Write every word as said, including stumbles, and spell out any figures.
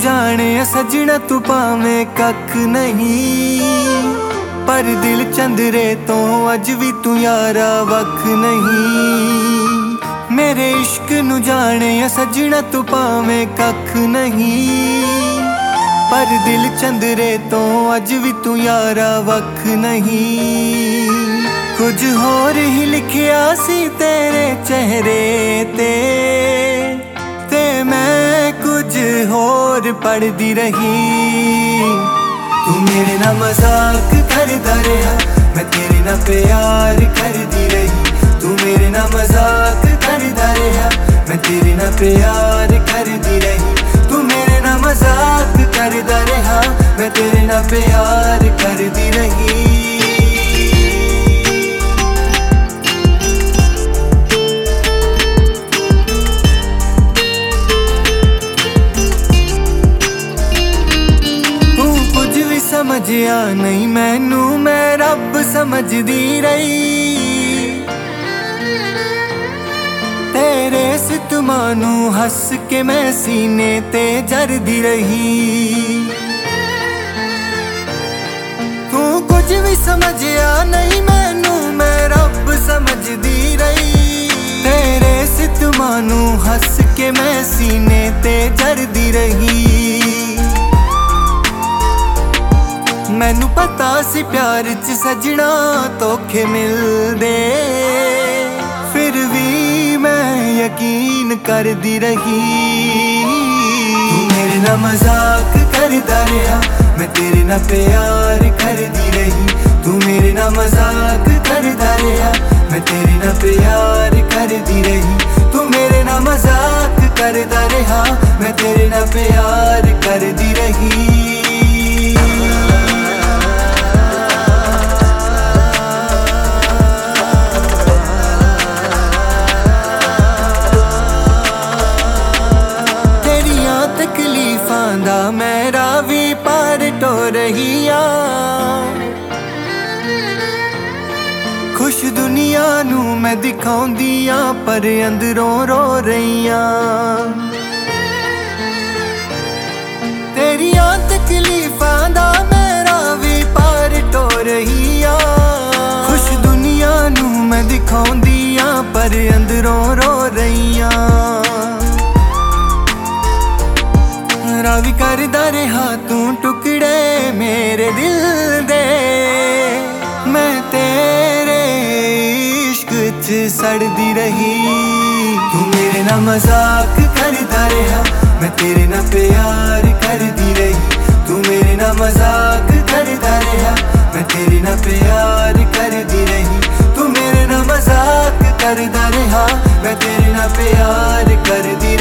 जाने सजना तू भावें कख नहीं, पर दिल चंदरे तो अज भी तू यारा वख नहीं। मेरे इश्क नू जाने सजना तू भावें कख नहीं, पर दिल चंदरे तो अज भी तू यारा वख नहीं। कुछ होर ही लिखिया सी तेरे चेहरे ते, ते मैं कुछ होर पढ़दी रही। तू मेरे ना मजाक करदा रहा, मैं तेरे ना प्यार करदी रही। तू मेरे ना मजाक करदा रहा, मैं तेरे ना प्यार करदी रही। तू मेरे ना मजाक करदा रहा, मैं तेरे ना प्यार करदी रही। समझिया नहीं मैनू, मैं रब समझदी रही। तेरे सितमानू हस के मैं सीने ते जरदी रही। तू कुछ भी समझिया नहीं मैनू, मैं रब समझदी रही। तेरे सितमानू हस के मैं सीने ते जरदी रही। मैनू पता सी प्यार च सजना धोखे मिलदे, फिर भी मैं यकीन करदी रही। तू मेरे ना मजाक करदा रहा, मैं तेरे ना प्यार करदी रही। तू मेरे ना मजाक करदा रहा, मैं तेरे ना प्यार करदी रही। तू मेरे ना मजाक करदा रहा, मैं तेरे ना प्यार करदी रही। मेरा भी पार टो रहीया, खुश दुनिया नू मैं दिखाउंदिया, पर अंदरों रो रहीया। तेरिया तकलीफां दा मेरा भी पार टो रहीया। खुश दुनिया नू मैं दिखाउंदिया, पर अंदरों रो रहीया। रावी करदा रहा तू टुकड़े मेरे दिल दे, मैं तेरे इश्क च सड़दी रही। तू मेरे ना मजाक करदा रहा, मैं तेरे ना प्यार करदी रही। तू मेरे ना मजाक करदा रहा, मैं तेरे ना प्यार करदी रही। तू मेरे ना मजाक करदा रहा, मैं तेरे ना प्यार करदी